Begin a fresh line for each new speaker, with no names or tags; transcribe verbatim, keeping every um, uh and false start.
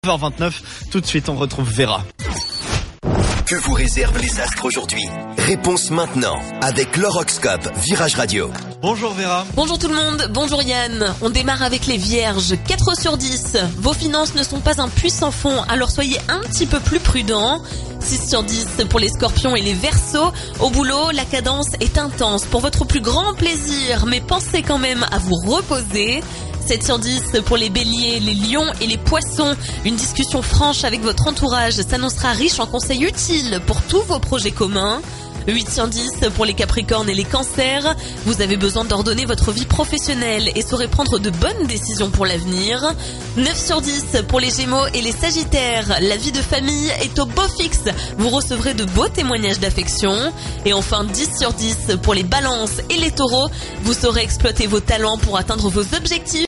neuf heures vingt-neuf, tout de suite on retrouve Vera.
Que vous réservent les astres aujourd'hui? Réponse maintenant avec l'horoscope Virage Radio.
Bonjour Vera.
Bonjour tout le monde, bonjour Yann. On démarre avec les Vierges, quatre sur dix. Vos finances ne sont pas un puissant fond, alors soyez un petit peu plus prudents. six sur dix pour les Scorpions et les Verseaux. Au boulot, la cadence est intense pour votre plus grand plaisir, mais pensez quand même à vous reposer. sept sur dix pour les Béliers, les Lions et les Poissons. Une discussion franche avec votre entourage s'annoncera riche en conseils utiles pour tous vos projets communs. huit sur dix pour les Capricornes et les Cancers. Vous avez besoin d'ordonner votre vie professionnelle et saurez prendre de bonnes décisions pour l'avenir. neuf sur dix pour les Gémeaux et les Sagittaires. La vie de famille est au beau fixe. Vous recevrez de beaux témoignages d'affection. Et enfin dix sur dix pour les Balances et les Taureaux. Vous saurez exploiter vos talents pour atteindre vos objectifs.